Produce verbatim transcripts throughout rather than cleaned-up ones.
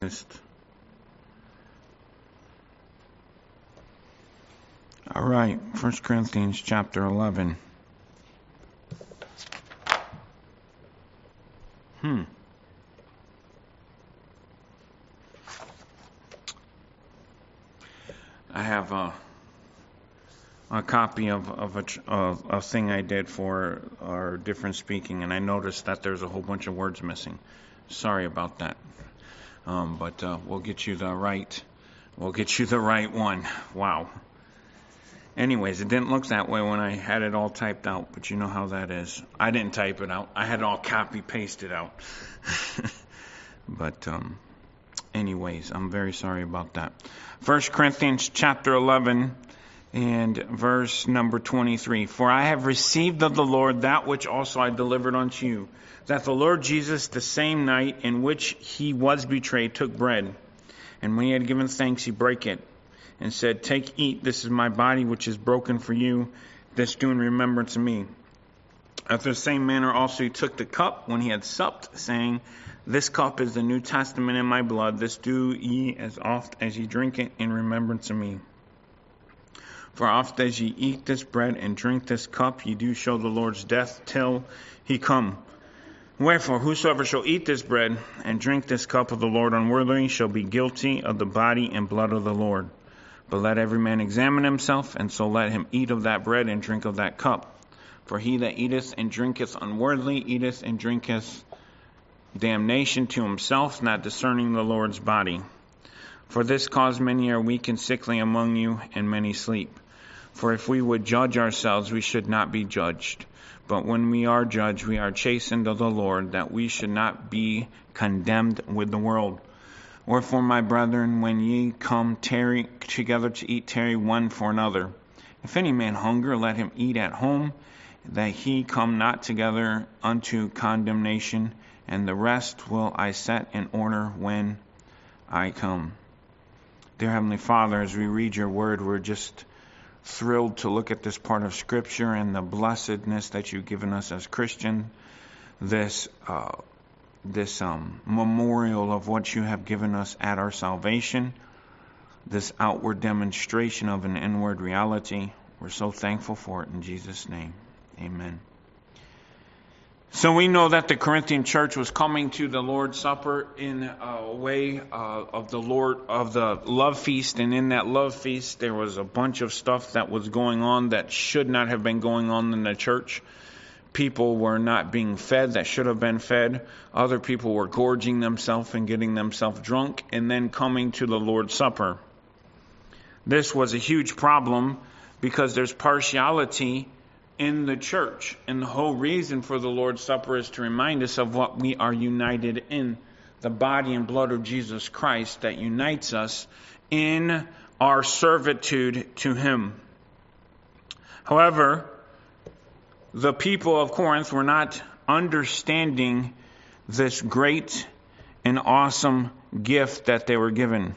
All right, First Corinthians chapter eleven. Hmm. I have a, a copy of, of a, of a thing I did for our different speaking, and I noticed that there's a whole bunch of words missing. Sorry about that. Um, but uh, we'll get you the right, we'll get you the right one. Wow. Anyways, it didn't look that way when I had it all typed out, but you know how that is. I didn't type it out. I had it all copy-pasted out. But um, anyways, I'm very sorry about that. First Corinthians chapter eleven and verse number twenty-three. For I have received of the Lord that which also I delivered unto you, that the Lord Jesus, the same night in which he was betrayed, took bread. And when he had given thanks, he brake it, and said, Take, eat, this is my body which is broken for you. This do in remembrance of me. After the same manner also he took the cup when he had supped, saying, This cup is the New Testament in my blood. This do ye as oft as ye drink it in remembrance of me. For oft as ye eat this bread and drink this cup, ye do show the Lord's death till he come. Wherefore, whosoever shall eat this bread and drink this cup of the Lord unworthily shall be guilty of the body and blood of the Lord. But let every man examine himself, and so let him eat of that bread and drink of that cup. For he that eateth and drinketh unworthily eateth and drinketh damnation to himself, not discerning the Lord's body. For this cause many are weak and sickly among you, and many sleep. For if we would judge ourselves, we should not be judged. But when we are judged, we are chastened of the Lord, that we should not be condemned with the world. Wherefore, my brethren, when ye come tarry together to eat, tarry one for another. If any man hunger, let him eat at home, that he come not together unto condemnation, and the rest will I set in order when I come. Dear Heavenly Father, as we read your word, we're just thrilled to look at this part of Scripture and the blessedness that you've given us as Christians, this uh, this um, memorial of what you have given us at our salvation, this outward demonstration of an inward reality. We're so thankful for it in Jesus' name. Amen. So we know that the Corinthian church was coming to the Lord's Supper in a way uh, of the Lord of the love feast, and in that love feast there was a bunch of stuff that was going on that should not have been going on in the church. People were not being fed that should have been fed. Other people were gorging themselves and getting themselves drunk and then coming to the Lord's Supper. This was a huge problem because there's partiality in the church. And the whole reason for the Lord's Supper is to remind us of what we are united in. The body and blood of Jesus Christ that unites us in our servitude to Him. However, the people of Corinth were not understanding this great and awesome gift that they were given.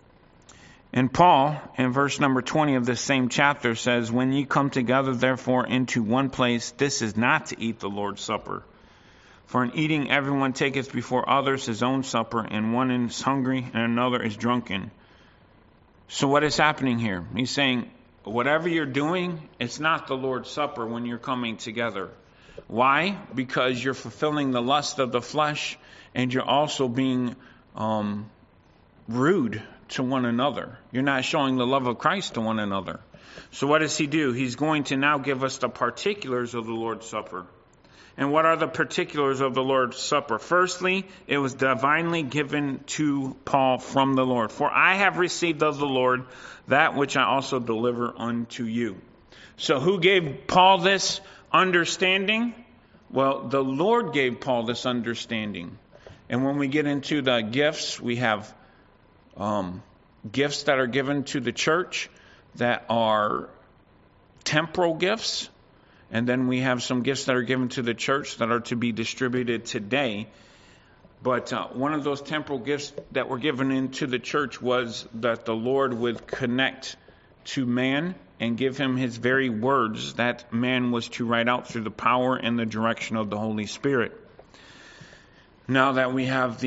And Paul, in verse number twenty of this same chapter, says, When ye come together, therefore, into one place, this is not to eat the Lord's Supper. For in eating everyone taketh before others his own supper, and one is hungry, and another is drunken. So what is happening here? He's saying, whatever you're doing, it's not the Lord's Supper when you're coming together. Why? Because you're fulfilling the lust of the flesh, and you're also being um, rude to one another. You're not showing the love of Christ to one another. So what does he do? He's going to now give us the particulars of the Lord's Supper. And what are the particulars of the Lord's Supper? Firstly, it was divinely given to Paul from the Lord. For I have received of the Lord that which I also deliver unto you. So who gave Paul this understanding? Well, the Lord gave Paul this understanding. And when we get into the gifts, we have um, gifts that are given to the church that are temporal gifts. And then we have some gifts that are given to the church that are to be distributed today. But uh, one of those temporal gifts that were given into the church was that the Lord would connect to man and give him his very words that man was to write out through the power and the direction of the Holy Spirit. Now that we have the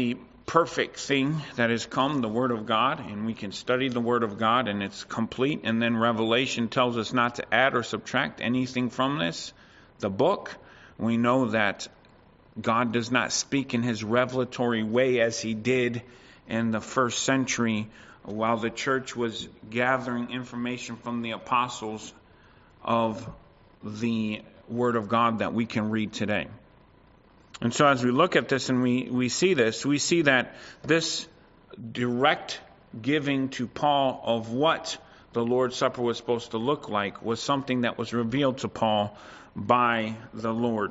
perfect thing that has come, the Word of God, and we can study the Word of God and it's complete. And then Revelation tells us not to add or subtract anything from this, the book. We know that God does not speak in his revelatory way as he did in the first century while the church was gathering information from the apostles of the Word of God that we can read today. And so as we look at this and we, we see this, we see that this direct giving to Paul of what the Lord's Supper was supposed to look like was something that was revealed to Paul by the Lord.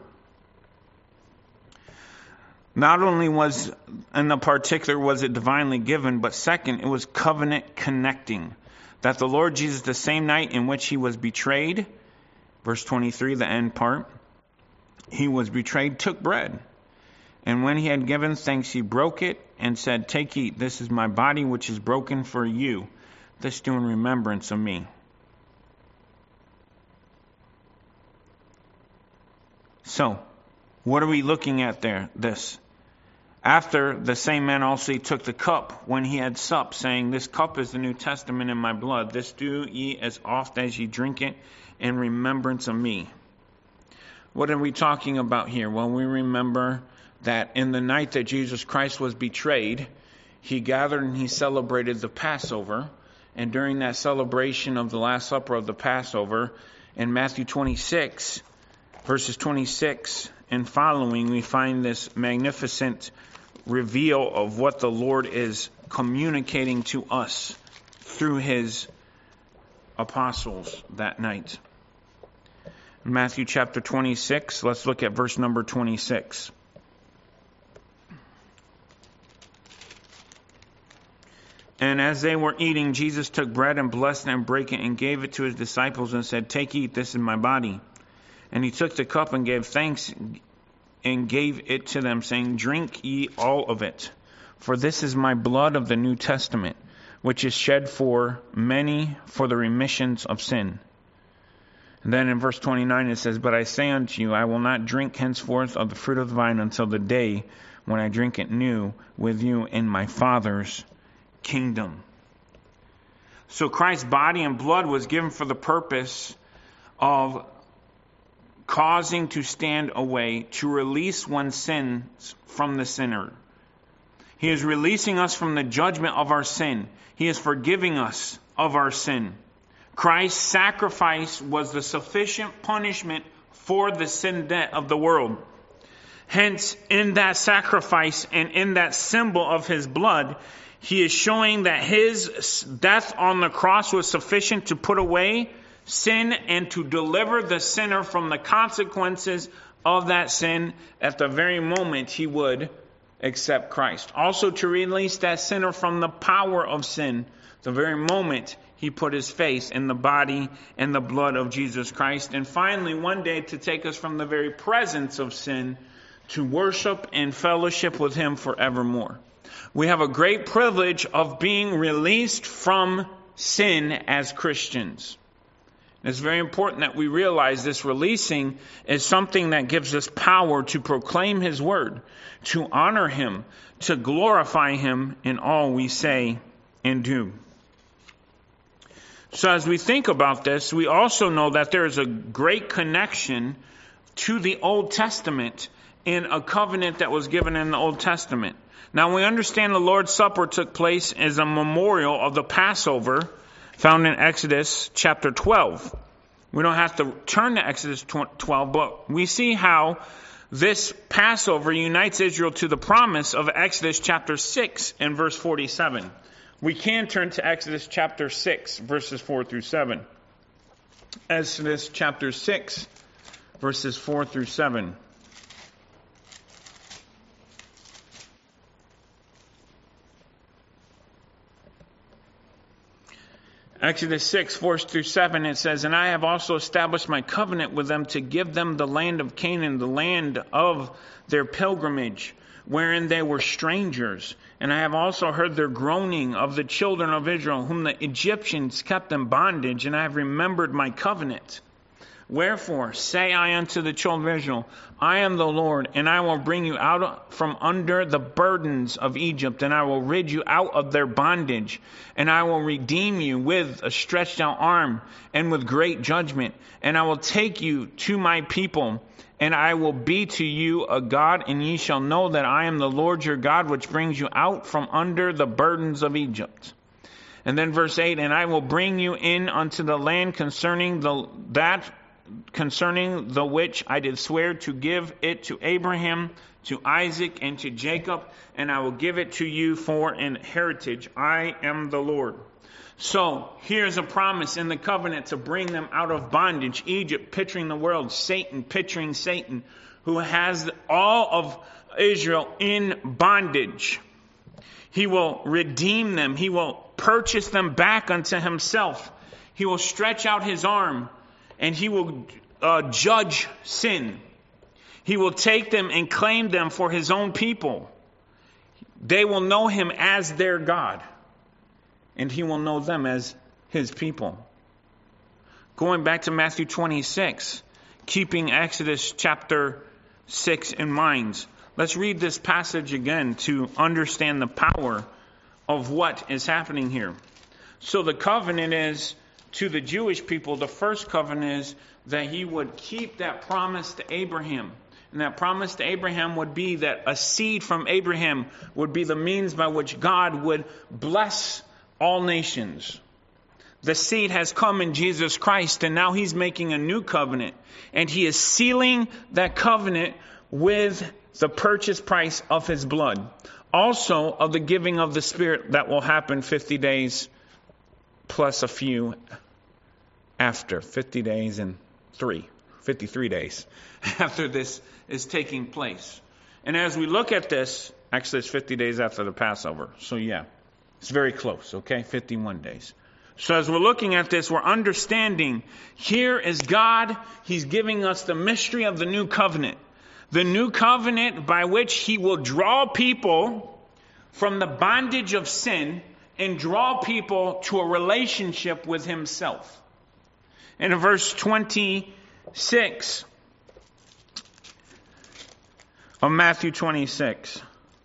Not only was, in the particular, was it divinely given, but second, it was covenant connecting. That the Lord Jesus, the same night in which he was betrayed, verse twenty-three, the end part, he was betrayed, took bread. And when he had given thanks, he broke it and said, "Take, eat, this is my body which is broken for you. This do in remembrance of me." So, what are we looking at there? This. After, the same man also took the cup when he had supped, saying, "This cup is the New Testament in my blood. This do ye as oft as ye drink it in remembrance of me." What are we talking about here? Well, we remember that in the night that Jesus Christ was betrayed, he gathered and he celebrated the Passover. And during that celebration of the Last Supper of the Passover, in Matthew twenty-six, verses twenty-six and following, we find this magnificent reveal of what the Lord is communicating to us through his apostles that night. Matthew chapter twenty-six, let's look at verse number twenty-six. "And as they were eating, Jesus took bread and blessed and brake it and gave it to his disciples and said, 'Take, eat, this is my body.' And he took the cup and gave thanks and gave it to them, saying, 'Drink ye all of it, for this is my blood of the New Testament, which is shed for many for the remissions of sin.' And then in verse twenty-nine it says, 'But I say unto you, I will not drink henceforth of the fruit of the vine until the day when I drink it new with you in my Father's kingdom.'" So Christ's body and blood was given for the purpose of causing to stand away, to release one's sins from the sinner. He is releasing us from the judgment of our sin. He is forgiving us of our sin. Christ's sacrifice was the sufficient punishment for the sin debt of the world. Hence, in that sacrifice and in that symbol of his blood, he is showing that his death on the cross was sufficient to put away sin and to deliver the sinner from the consequences of that sin at the very moment he would accept Christ. Also to release that sinner from the power of sin the very moment he put his faith in the body and the blood of Jesus Christ. And finally, one day to take us from the very presence of sin to worship and fellowship with him forevermore. We have a great privilege of being released from sin as Christians. It's very important that we realize this releasing is something that gives us power to proclaim his word, to honor him, to glorify him in all we say and do. So as we think about this, we also know that there is a great connection to the Old Testament in a covenant that was given in the Old Testament. Now we understand the Lord's Supper took place as a memorial of the Passover found in Exodus chapter twelve. We don't have to turn to Exodus twelve, but we see how this Passover unites Israel to the promise of Exodus chapter six and verse forty-seven. We can turn to Exodus chapter six, verses four through seven. Exodus chapter six, verses four through seven. Exodus six, four through seven, it says, "And I have also established my covenant with them to give them the land of Canaan, the land of their pilgrimage, wherein they were strangers. And I have also heard their groaning of the children of Israel, whom the Egyptians kept in bondage, and I have remembered my covenant, Wherefore say I unto the children of Israel, I am the Lord, and I will bring you out from under the burdens of Egypt, and I will rid you out of their bondage, and I will redeem you with a stretched out arm and with great judgment, and I will take you to my people, and I will be to you a God, and ye shall know that I am the Lord your God, which brings you out from under the burdens of Egypt. And then verse eight, and I will bring you in unto the land concerning the that concerning the which I did swear to give it to Abraham, to Isaac, and to Jacob, and I will give it to you for an heritage. I am the Lord. So here's a promise in the covenant to bring them out of bondage. Egypt picturing the world, Satan picturing Satan, who has all of Israel in bondage. He will redeem them. He will purchase them back unto himself. He will stretch out his arm, and he will uh, judge sin. He will take them and claim them for his own people. They will know him as their God, and he will know them as his people. Going back to Matthew twenty-six, keeping Exodus chapter six in mind, let's read this passage again to understand the power of what is happening here. So the covenant is to the Jewish people, the first covenant is that he would keep that promise to Abraham. And that promise to Abraham would be that a seed from Abraham would be the means by which God would bless all nations. The seed has come in Jesus Christ, and now he's making a new covenant. And he is sealing that covenant with the purchase price of his blood. Also of the giving of the Spirit that will happen fifty days plus a few after. fifty days and three. fifty-three days after this is taking place. And as we look at this, actually it's fifty days after the Passover. So yeah, it's very close, okay? fifty-one days. So as we're looking at this, we're understanding here is God. He's giving us the mystery of the new covenant. The new covenant by which he will draw people from the bondage of sin and draw people to a relationship with himself. And in verse twenty-six of Matthew twenty-six.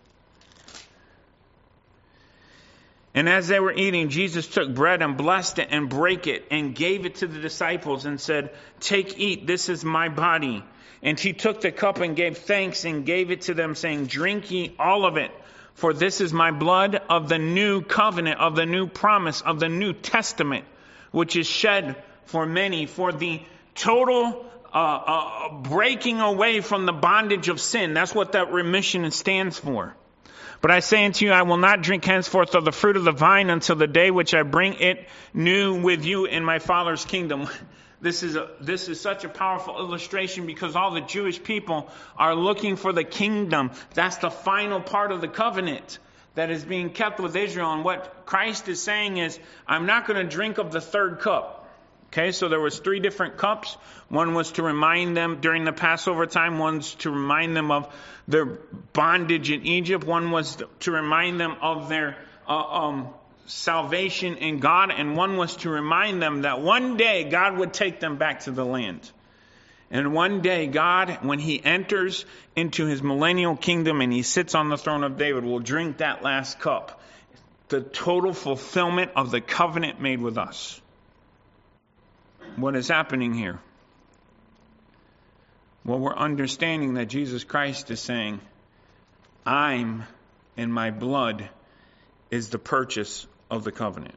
And as they were eating, Jesus took bread and blessed it and brake it and gave it to the disciples and said, "Take, eat, this is my body." And he took the cup and gave thanks and gave it to them, saying, "Drink ye all of it, for this is my blood of the new covenant, of the new promise, of the New Testament, which is shed for many, for the total uh, uh, breaking away from the bondage of sin." That's what that remission stands for. "But I say unto you, I will not drink henceforth of the fruit of the vine until the day which I bring it new with you in my Father's kingdom." This is a, this is such a powerful illustration because all the Jewish people are looking for the kingdom. That's the final part of the covenant that is being kept with Israel. And what Christ is saying is, I'm not going to drink of the third cup. Okay, so there was three different cups. One was to remind them during the Passover time. One's to remind them of their bondage in Egypt. One was to remind them of their uh, um, salvation in God. And one was to remind them that one day God would take them back to the land. And one day God, when he enters into his millennial kingdom and he sits on the throne of David, will drink that last cup. The total fulfillment of the covenant made with us. What is happening here? Well, we're understanding that Jesus Christ is saying, I'm and my blood is the purchase of the covenant.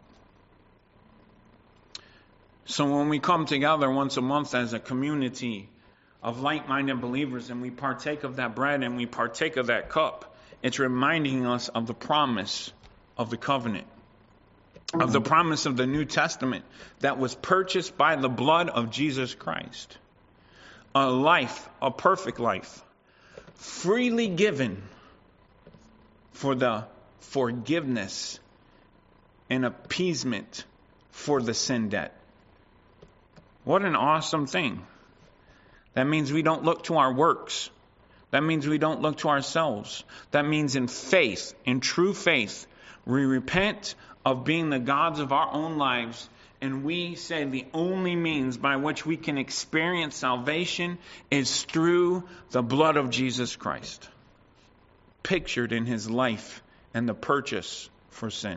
So when we come together once a month as a community of like-minded believers and we partake of that bread and we partake of that cup, it's reminding us of the promise of the covenant, of the promise of the New Testament that was purchased by the blood of Jesus Christ. A life, a perfect life, freely given for the forgiveness and appeasement for the sin debt. What an awesome thing. That means we don't look to our works. That means we don't look to ourselves. That means in faith, in true faith, we repent of being the gods of our own lives And we say the only means by which we can experience salvation is through the blood of Jesus Christ, pictured in his life and the purchase for sin.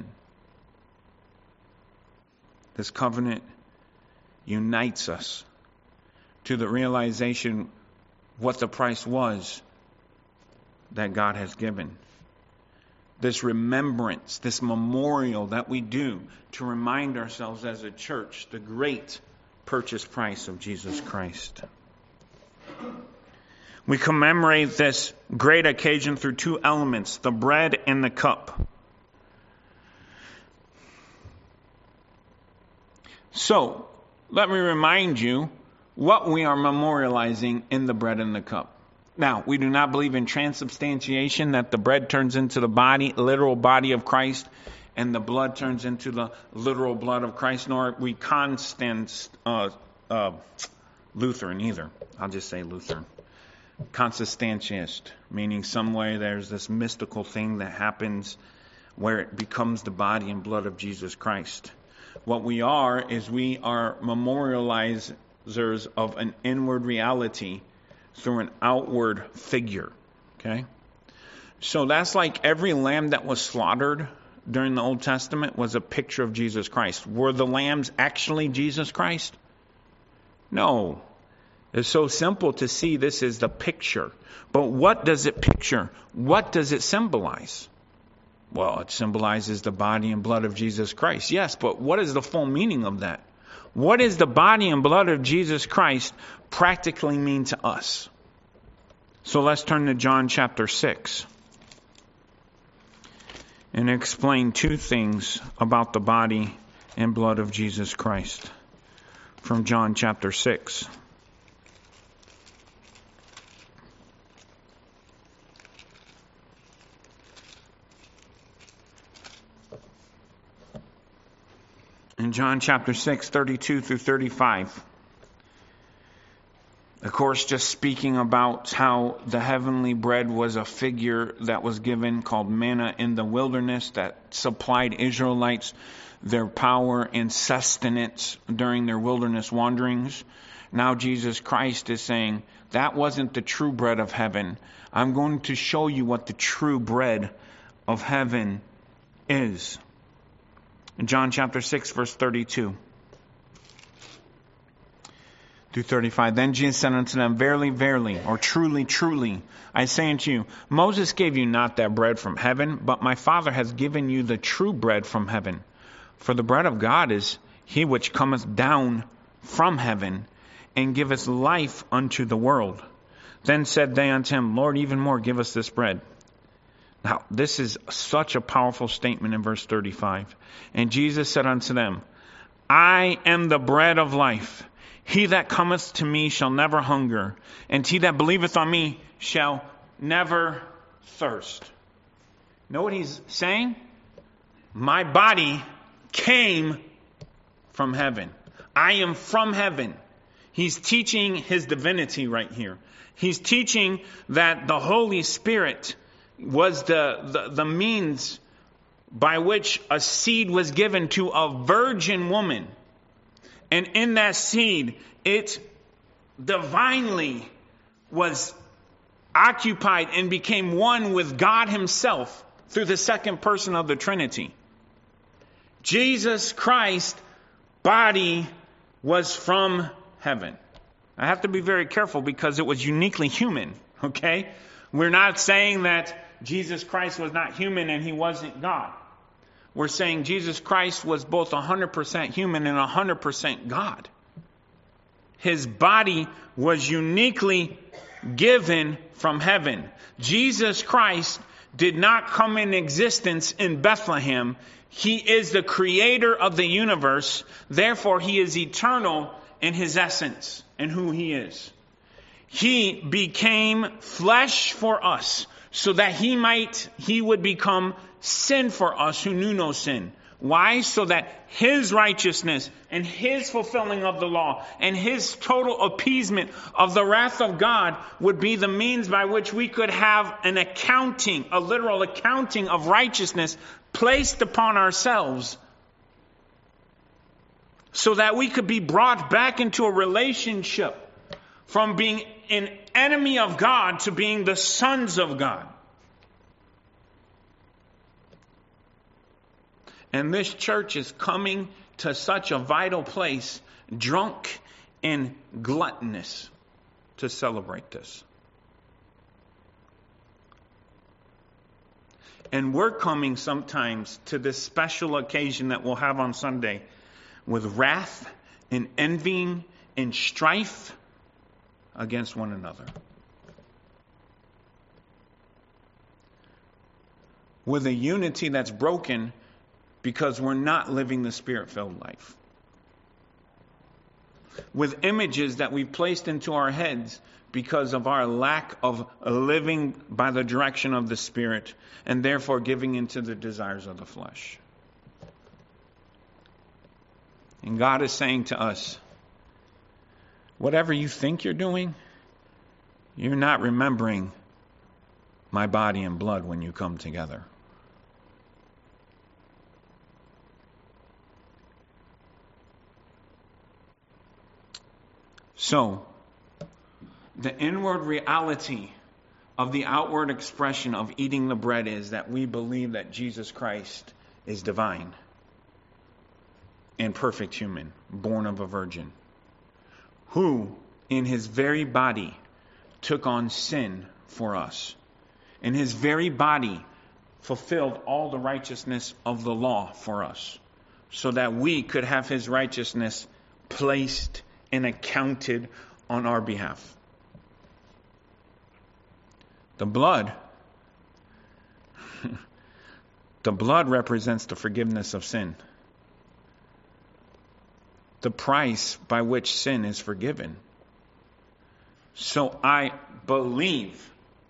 This covenant unites us to the realization what the price was that God has given. This remembrance, this memorial that we do to remind ourselves as a church the great purchase price of Jesus Christ. We commemorate this great occasion through two elements, the bread and the cup. So, let me remind you what we are memorializing in the bread and the cup. Now, we do not believe in transubstantiation, that the bread turns into the body, literal body of Christ, and the blood turns into the literal blood of Christ, nor are we constant uh, uh, Lutheran either. I'll just say Lutheran. Consubstantialist, meaning some way there's this mystical thing that happens where it becomes the body and blood of Jesus Christ. What we are is we are memorializers of an inward reality through an outward figure. Okay? So that's like every lamb that was slaughtered during the Old Testament was a picture of Jesus Christ. Were the lambs actually Jesus Christ? No. It's so simple to see this is the picture. But what does it picture? What does it symbolize? Well, it symbolizes the body and blood of Jesus Christ. Yes, but what is the full meaning of that? What does the body and blood of Jesus Christ practically mean to us? So let's turn to John chapter six and explain two things about the body and blood of Jesus Christ from John chapter six. In John chapter six, thirty-two through thirty-five. Of course, just speaking about how the heavenly bread was a figure that was given called manna in the wilderness that supplied Israelites their power and sustenance during their wilderness wanderings. Now Jesus Christ is saying, that wasn't the true bread of heaven. I'm going to show you what the true bread of heaven is. In John chapter six, verse thirty-two through thirty-five. Then Jesus said unto them, verily, verily, or truly, truly, I say unto you, Moses gave you not that bread from heaven, but my Father has given you the true bread from heaven. For the bread of God is he which cometh down from heaven, and giveth life unto the world. Then said they unto him, Lord, even more, give us this bread. Now, this is such a powerful statement in verse thirty-five. And Jesus said unto them, I am the bread of life. He that cometh to me shall never hunger, and he that believeth on me shall never thirst. Know what he's saying? My body came from heaven. I am from heaven. He's teaching his divinity right here. He's teaching that the Holy Spirit was the, the, the means by which a seed was given to a virgin woman. And in that seed, it divinely was occupied and became one with God himself through the second person of the Trinity. Jesus Christ's body was from heaven. I have to be very careful because it was uniquely human, okay? We're not saying that Jesus Christ was not human and he wasn't God. We're saying Jesus Christ was both one hundred percent human and one hundred percent God. His body was uniquely given from heaven. Jesus Christ did not come in existence in Bethlehem. He is the creator of the universe. Therefore, he is eternal in his essence and who he is. He became flesh for us so that he might, he would become sin for us who knew no sin. Why? So that his righteousness and his fulfilling of the law and his total appeasement of the wrath of God would be the means by which we could have an accounting, a literal accounting of righteousness placed upon ourselves so that we could be brought back into a relationship from being an enemy of God to being the sons of God. And this church is coming to such a vital place, drunk and gluttonous, to celebrate this. And we're coming sometimes to this special occasion that we'll have on Sunday with wrath and envying and strife against one another. With a unity that's broken because we're not living the Spirit-filled life. With images that we've placed into our heads because of our lack of living by the direction of the Spirit, and therefore giving into the desires of the flesh. And God is saying to us, whatever you think you're doing, you're not remembering my body and blood when you come together. So, the inward reality of the outward expression of eating the bread is that we believe that Jesus Christ is divine and perfect human, born of a virgin, who in his very body took on sin for us. In his very body fulfilled all the righteousness of the law for us, so that we could have his righteousness placed and accounted on our behalf. The blood, the blood represents the forgiveness of sin. The price by which sin is forgiven. So I believe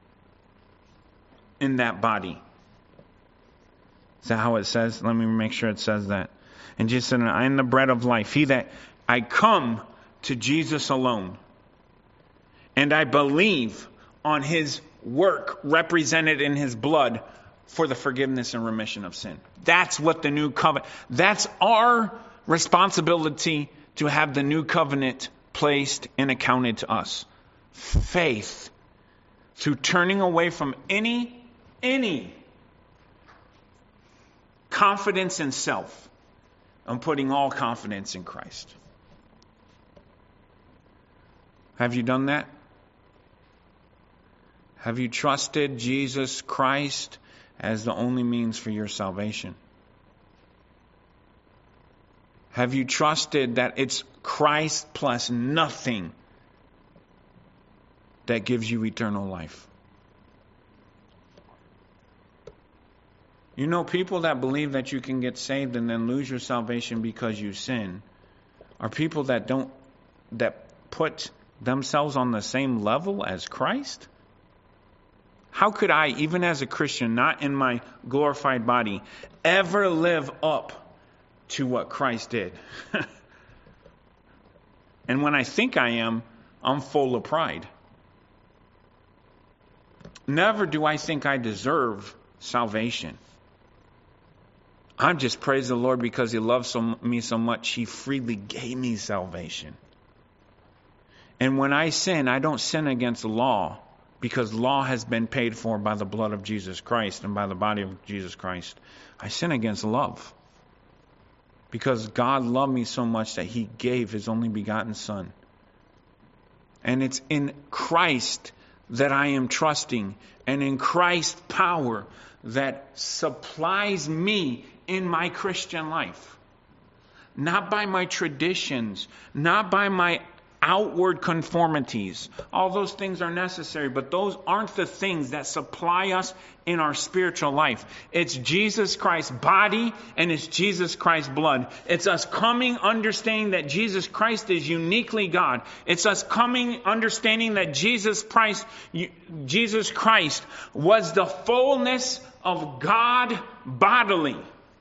in that body. Is that how it says? Let me make sure it says that. And Jesus said, I am the bread of life. He that I come to Jesus alone. And I believe on his work represented in his blood for the forgiveness and remission of sin. That's what the new covenant, that's our responsibility, to have the new covenant placed and accounted to us. Faith, through turning away from any, any confidence in self and putting all confidence in Christ. Have you done that? Have you trusted Jesus Christ as the only means for your salvation? Have you trusted that it's Christ plus nothing that gives you eternal life? You know, people that believe that you can get saved and then lose your salvation because you sin are people that don't, that put themselves on the same level as Christ. How could I, even as a Christian, not in my glorified body, ever live up to what Christ did? And when I think I am, I'm full of pride. Never do I think I deserve salvation. I just praise the Lord because he loves so, me so much, he freely gave me salvation. And when I sin, I don't sin against the law, because law has been paid for by the blood of Jesus Christ and by the body of Jesus Christ. I sin against love, because God loved me so much that he gave his only begotten Son. And it's in Christ that I am trusting, and in Christ's power that supplies me in my Christian life. Not by my traditions, not by my outward conformities. All those things are necessary, but those aren't the things that supply us in our spiritual life. It's Jesus Christ's body and it's Jesus Christ's blood. It's us coming understanding that Jesus Christ is uniquely God. It's us coming understanding that Jesus Christ, Jesus Christ was the fullness of God bodily.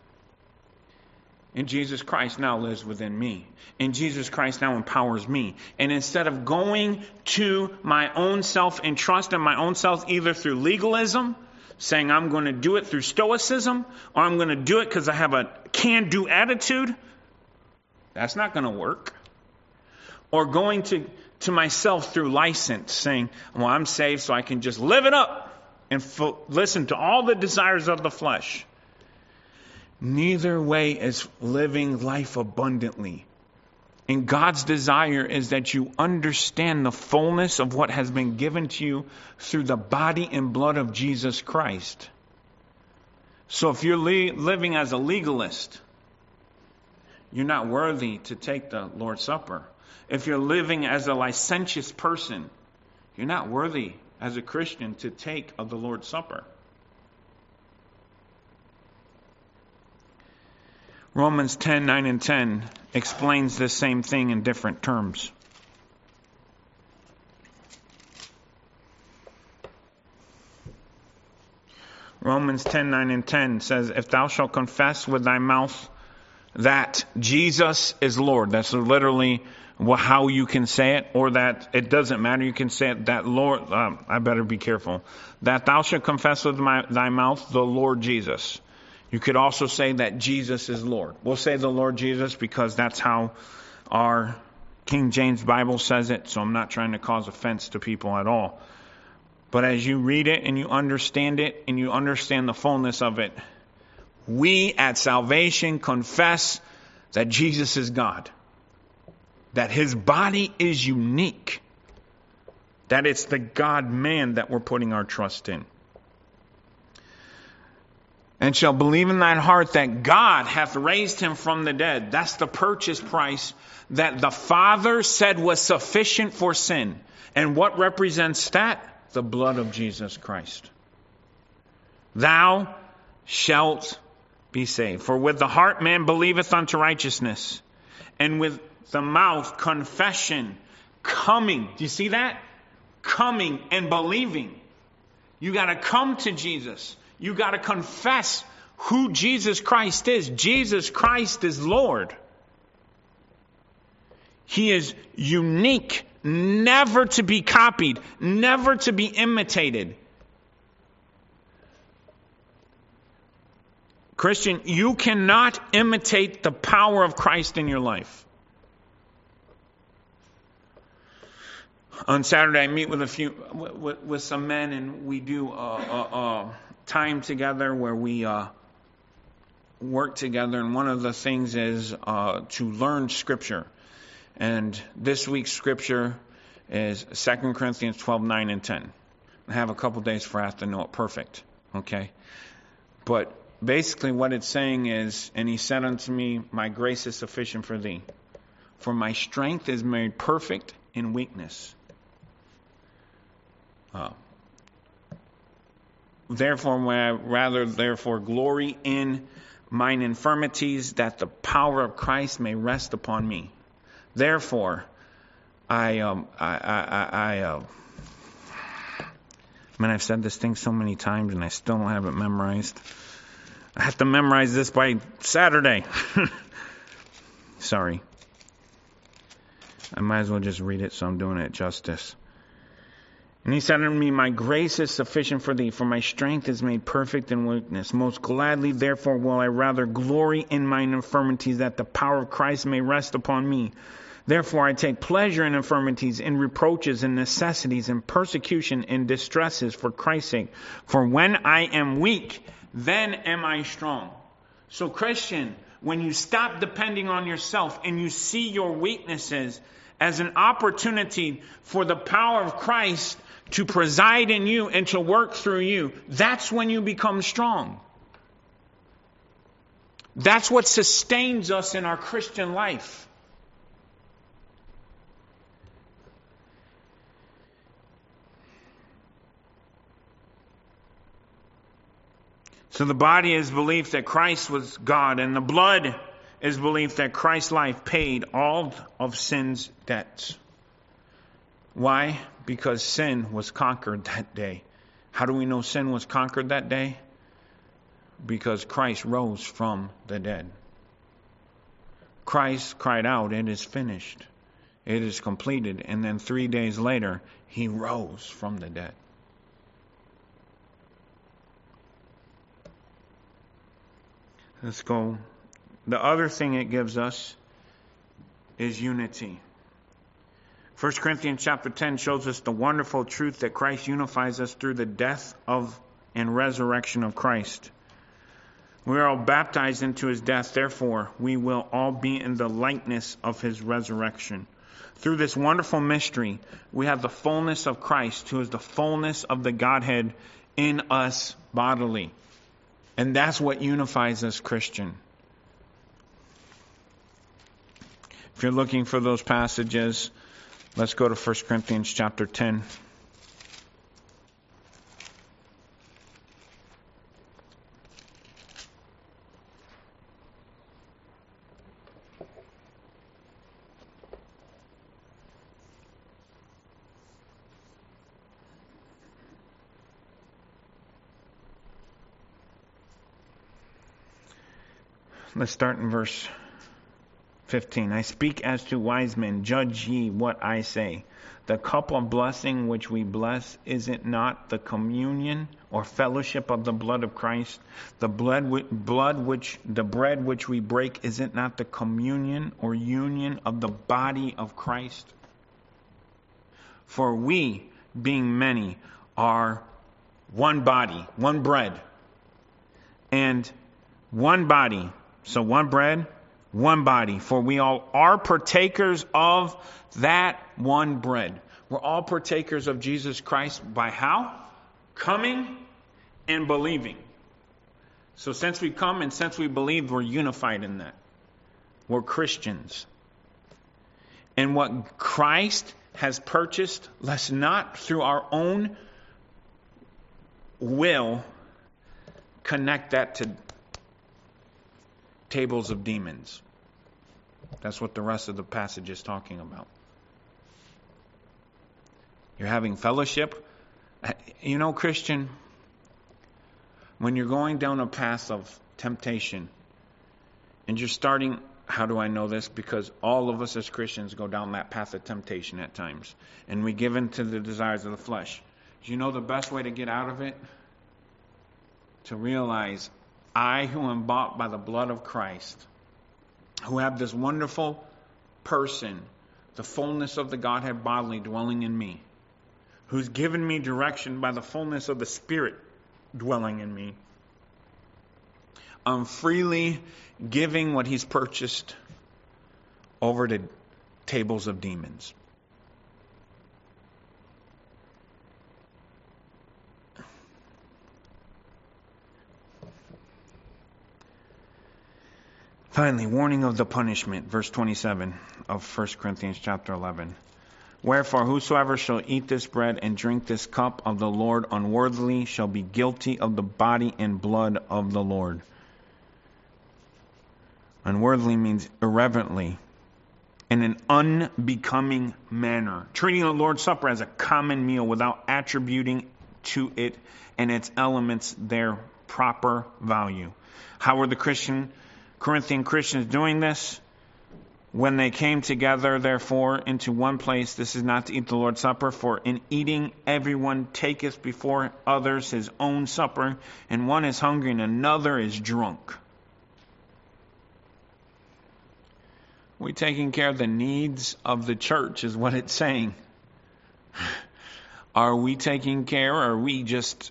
And Jesus Christ now lives within me. And Jesus Christ now empowers me. And instead of going to my own self and trust in my own self, either through legalism, saying I'm going to do it through stoicism, or I'm going to do it because I have a can-do attitude, That's not going to work. Or going to, to myself through license, saying, well, I'm saved so I can just live it up and fo- listen to all the desires of the flesh. Neither way is living life abundantly. And God's desire is that you understand the fullness of what has been given to you through the body and blood of Jesus Christ. So if you're le- living as a legalist, you're not worthy to take the Lord's Supper. If you're living as a licentious person, you're not worthy as a Christian to take of the Lord's Supper. Romans ten, nine and ten explains this same thing in different terms. Romans ten, nine and ten says, if thou shalt confess with thy mouth that Jesus is Lord. That's literally how you can say it, or that it doesn't matter. You can say it that Lord, um, I better be careful. That thou shalt confess with my, thy mouth the Lord Jesus. You could also say that Jesus is Lord. We'll say the Lord Jesus because that's how our King James Bible says it. So I'm not trying to cause offense to people at all. But as you read it and you understand it and you understand the fullness of it, we at salvation confess that Jesus is God. That his body is unique. That it's the God-man that we're putting our trust in. And shall believe in thine heart that God hath raised him from the dead. That's the purchase price that the Father said was sufficient for sin. And what represents that? The blood of Jesus Christ. Thou shalt be saved. For with the heart man believeth unto righteousness, and with the mouth confession, coming. Do you see that? Coming and believing. You got to come to Jesus. You got to confess who Jesus Christ is. Jesus Christ is Lord. He is unique, never to be copied, never to be imitated. Christian, you cannot imitate the power of Christ in your life. On Saturday, I meet with a few, with, with some men, and we do a, a, a time together where we uh, work together. And one of the things is uh, to learn Scripture. And this week's Scripture is Second Corinthians twelve, nine and ten. I have a couple days for I have to know it perfect. Okay? But basically what it's saying is, and he said unto me, my grace is sufficient for thee. For my strength is made perfect in weakness. Uh, therefore, may I rather therefore glory in mine infirmities, that the power of Christ may rest upon me. Therefore, I, um, I, I, I, uh, man, I've said this thing so many times and I still don't have it memorized. I have to memorize this by Saturday. Sorry. I might as well just read it, so I'm doing it justice. And he said unto me, my grace is sufficient for thee, for my strength is made perfect in weakness. Most gladly, therefore, will I rather glory in mine infirmities, that the power of Christ may rest upon me. Therefore, I take pleasure in infirmities, in reproaches, in necessities, in persecution, in distresses, for Christ's sake. For when I am weak, then am I strong. So, Christian, when you stop depending on yourself and you see your weaknesses as an opportunity for the power of Christ to preside in you and to work through you, that's when you become strong. That's what sustains us in our Christian life. So the body is belief that Christ was God, and the blood is belief that Christ's life paid all of sin's debts. Why? Because sin was conquered that day. How do we know sin was conquered that day? Because Christ rose from the dead. Christ cried out, it is finished. It is completed. And then three days later, he rose from the dead. Let's go. The other thing it gives us is unity. First Corinthians chapter ten shows us the wonderful truth that Christ unifies us through the death of and resurrection of Christ. We are all baptized into his death, therefore we will all be in the likeness of his resurrection. Through this wonderful mystery, we have the fullness of Christ, who is the fullness of the Godhead in us bodily. And that's what unifies us, Christian. If you're looking for those passages, let's go to First Corinthians chapter ten. Let's start in verse fifteen. I speak as to wise men, judge ye what I say. The cup of blessing which we bless, is it not the communion or fellowship of the blood of Christ? The blood, blood which, the bread which we break, is it not the communion or union of the body of Christ? For we, being many, are one body, one bread, and one body. So one bread, one body, for we all are partakers of that one bread. We're all partakers of Jesus Christ by how? Coming and believing. So since we come and since we believe, we're unified in that. We're Christians. And what Christ has purchased, let's not through our own will connect that to tables of demons. That's what the rest of the passage is talking about. You're having fellowship. You know, Christian, when you're going down a path of temptation and you're starting, how do I know this? Because all of us as Christians go down that path of temptation at times. And we give in to the desires of the flesh. Do you know the best way to get out of it? To realize, I who am bought by the blood of Christ, who have this wonderful person, the fullness of the Godhead bodily dwelling in me, who's given me direction by the fullness of the Spirit dwelling in me, I'm freely giving what he's purchased over to tables of demons. Finally, warning of the punishment, verse twenty-seven of First Corinthians chapter eleven. Wherefore, whosoever shall eat this bread and drink this cup of the Lord unworthily shall be guilty of the body and blood of the Lord. Unworthily means irreverently, in an unbecoming manner, treating the Lord's Supper as a common meal without attributing to it and its elements their proper value. How were the Christian Corinthian Christians doing this? When they came together, therefore, into one place, this is not to eat the Lord's Supper, for in eating everyone taketh before others his own supper, and one is hungry and another is drunk. We're taking care of the needs of the church, is what it's saying. Are we taking care, or are we just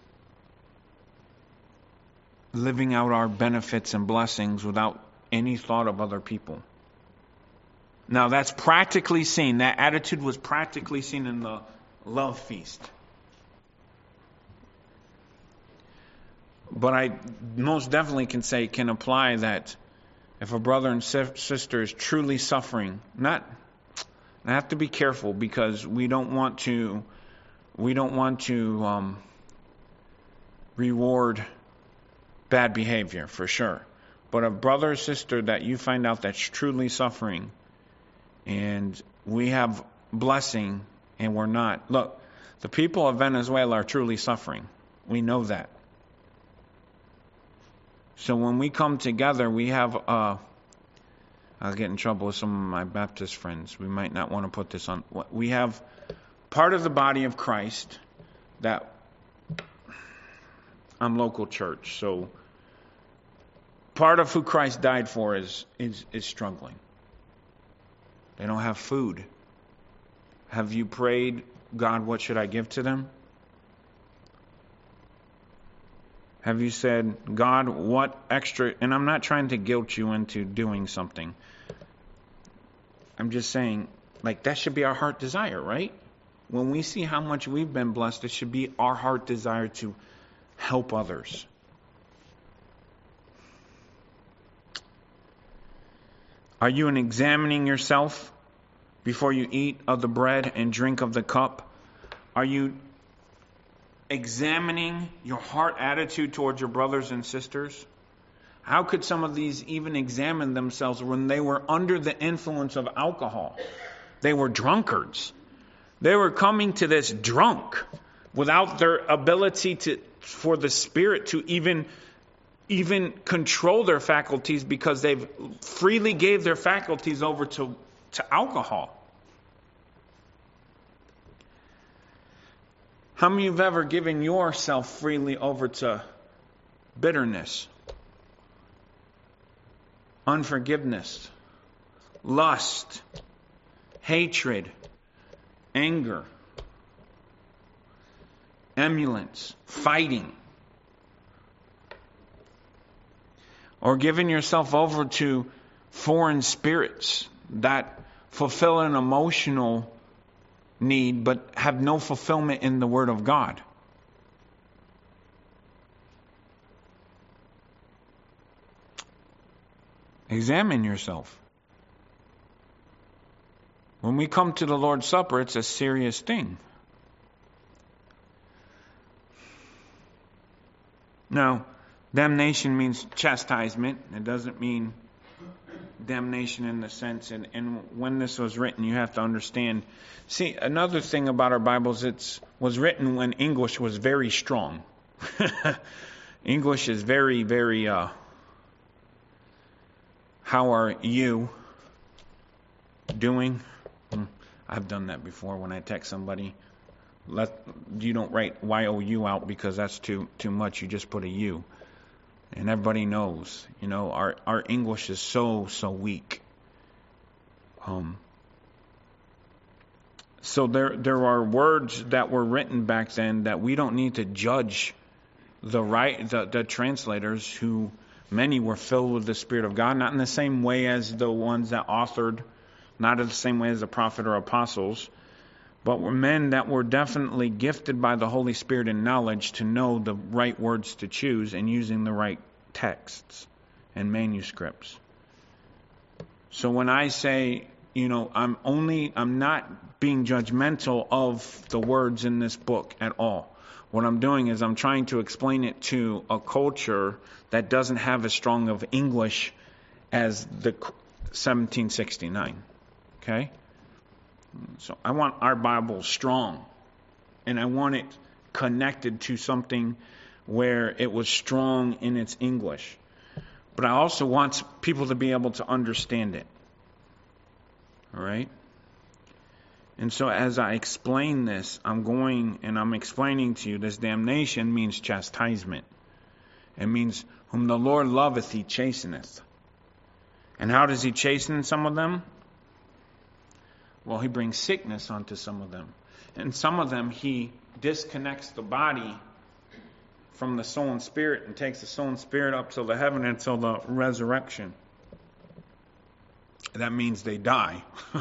living out our benefits and blessings without any thought of other people? Now that's practically seen. That attitude was practically seen in the love feast. But I most definitely can say, can apply that if a brother and sister is truly suffering, not, I have to be careful because we don't want to, we don't want to um, reward bad behavior for sure. But a brother or sister that you find out that's truly suffering, and we have blessing and we're not. Look, the people of Venezuela are truly suffering. We know that. So when we come together, we have, uh, I'll get in trouble with some of my Baptist friends. We might not want to put this on. We have part of the body of Christ that, I'm local church, so part of who Christ died for is, is, is struggling. They don't have food. Have you prayed, God, what should I give to them? Have you said, God, what extra... And I'm not trying to guilt you into doing something. I'm just saying, like, that should be our heart desire, right? When we see how much we've been blessed, it should be our heart desire to help others. Are you examining yourself before you eat of the bread and drink of the cup? Are you examining your heart attitude towards your brothers and sisters? How could some of these even examine themselves when they were under the influence of alcohol? They were drunkards. They were coming to this drunk without their ability to for the Spirit to even even control their faculties, because they've freely gave their faculties over to, to alcohol. How many of you have ever given yourself freely over to bitterness, unforgiveness, lust, hatred, anger, emulance, fighting? Or giving yourself over to foreign spirits that fulfill an emotional need but have no fulfillment in the Word of God? Examine yourself. When we come to the Lord's Supper, it's a serious thing. Now, damnation means chastisement. It doesn't mean damnation in the sense, and, and when this was written, you have to understand. See, another thing about our Bibles, it was written when English was very strong. English is very, very, uh, how are you doing? I've done that before when I text somebody. Let, you don't write Y O U out because that's too too much. You just put a U. And everybody knows, you know, our, our English is so, so weak. Um, so there there are words that were written back then that we don't need to judge the right the, the translators, who many were filled with the Spirit of God, not in the same way as the ones that authored, not in the same way as the prophet or apostles, but were men that were definitely gifted by the Holy Spirit in knowledge to know the right words to choose and using the right texts and manuscripts. So when I say, you know, I'm only, I'm not being judgmental of the words in this book at all. What I'm doing is I'm trying to explain it to a culture that doesn't have as strong of English as the seventeen sixty-nine. Okay? So I want our Bible strong, and I want it connected to something where it was strong in its English. But I also want people to be able to understand it. All right? And so as I explain this, I'm going and I'm explaining to you this damnation means chastisement. It means whom the Lord loveth, he chasteneth. And how does he chasten some of them? Well, he brings sickness onto some of them. And some of them, he disconnects the body from the soul and spirit and takes the soul and spirit up to the heaven until the resurrection. That means they die.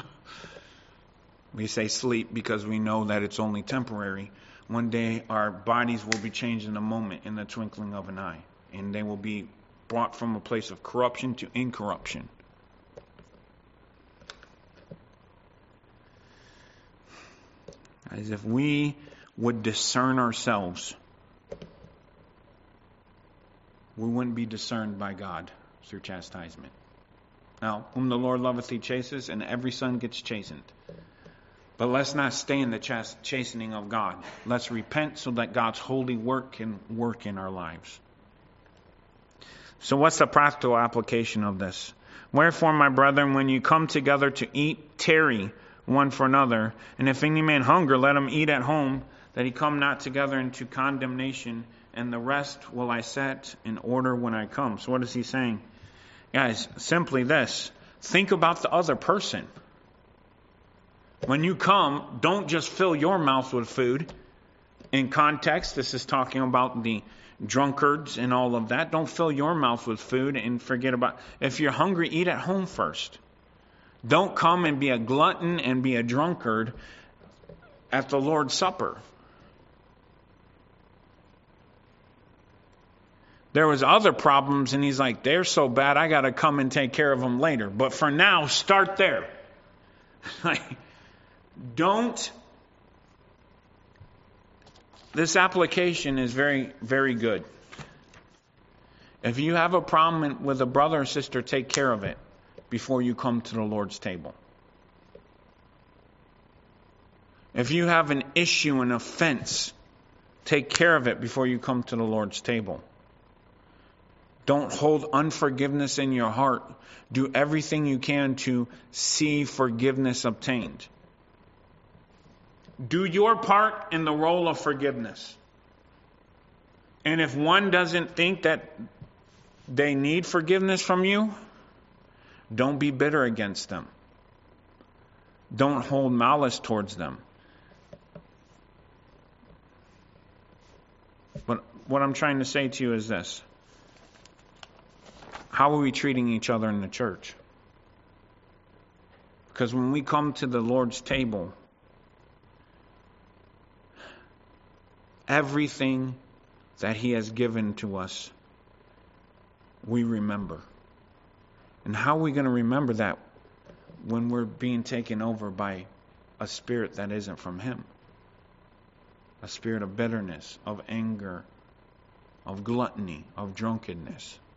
We say sleep because we know that it's only temporary. One day our bodies will be changed in a moment, in the twinkling of an eye. And they will be brought from a place of corruption to incorruption. As if we would discern ourselves, we wouldn't be discerned by God through chastisement. Now, whom the Lord loveth, he chastens, and every son gets chastened. But let's not stay in the chas- chastening of God. Let's repent so that God's holy work can work in our lives. So what's the practical application of this? Wherefore, my brethren, when you come together to eat, tarry one for another. And if any man hunger, let him eat at home, that he come not together into condemnation. And the rest will I set in order when I come. So what is he saying? Guys, simply this. Think about the other person. When you come, don't just fill your mouth with food. In context, this is talking about the drunkards and all of that. Don't fill your mouth with food and forget about, if you're hungry, eat at home first. Don't come and be a glutton and be a drunkard at the Lord's Supper. There was other problems, and he's like, they're so bad, I got to come and take care of them later. But for now, start there. Don't. This application is very, very good. If you have a problem with a brother or sister, take care of it before you come to the Lord's table. If you have an issue, an offense, take care of it before you come to the Lord's table. Don't hold unforgiveness in your heart. Do everything you can to see forgiveness obtained. Do your part in the role of forgiveness. And if one doesn't think that they need forgiveness from you, don't be bitter against them. Don't hold malice towards them. But what I'm trying to say to you is this. How are we treating each other in the church? Because when we come to the Lord's table, everything that He has given to us, we remember. And how are we going to remember that when we're being taken over by a spirit that isn't from Him? A spirit of bitterness, of anger, of gluttony, of drunkenness.